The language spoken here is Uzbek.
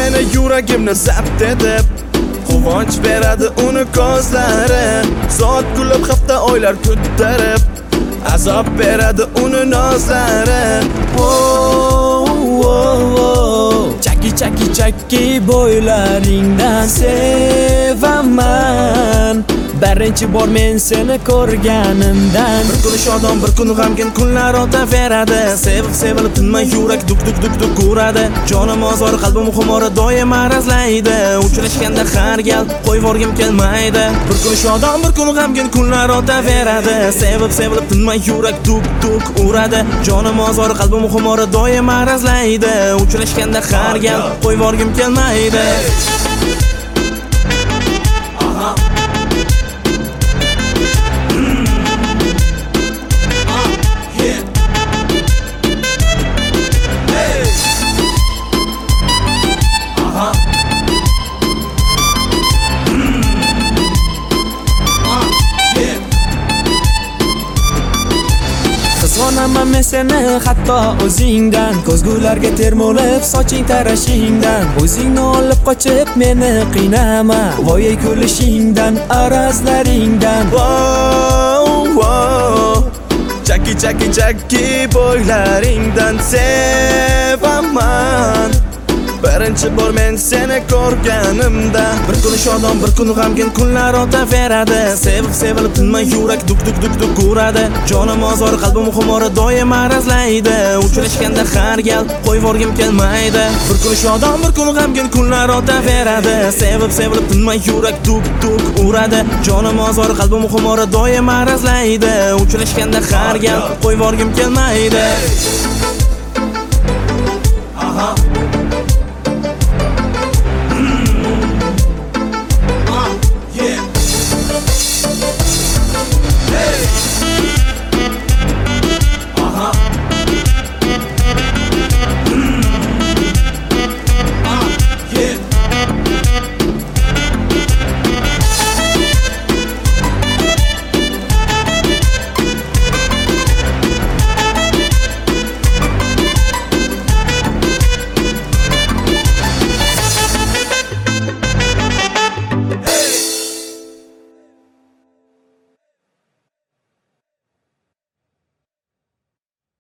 meni yuragimni zabt etib, quvonch beradi uni ko'zlari. Soat kulib hafta oylar ko'tarib, azob beradi uni nozlari. Chaki bo'ylaringdan sevaman. Birinchi bor men seni ko'rganimdan. Bir kun shodon, bir kun g'amgin kunlar o'taveradi. Sevib tinmay yurak duk uradi. Jonim ozor, qalbim xumori doim arazlaydi. Uchrashganda har gal qo'yvorgim kelmaydi. Bir kun shodon, bir kun g'amgin kunlar o'taveradi. Sevib tinmay yurak duk uradi. Jonim ozor, qalbim xumori doim arazlaydi. Uchrashganda har gal qo'yvorgim kelmaydi. Qizg'onaman men seni hatto o'zingdan, ko'zgularga termulib soching tarashingdan. O'zingni olib qochib meni qiynama, voy kulishingdan, arazlaringdan. Chaki bo'ylaringdan sevaman. Birinchi bor men seni ko'rganimda. Bir kun shodon, bir kun g'amgin kunlar o'taveradi. Sevib tinmay yurak duk uradi. Jonim ozor, qalbim xumori doim arazlaydi. Uchrashganda har gal qo'yvorgim kelmaydi. Bir kun shodon, bir kun g'amgin kunlar o'taveradi. Sevib tinmay yurak duk uradi. Jonim ozor, qalbim xumori doim arazlaydi. Uchrashganda har gal qo'yvorgim kelmaydi.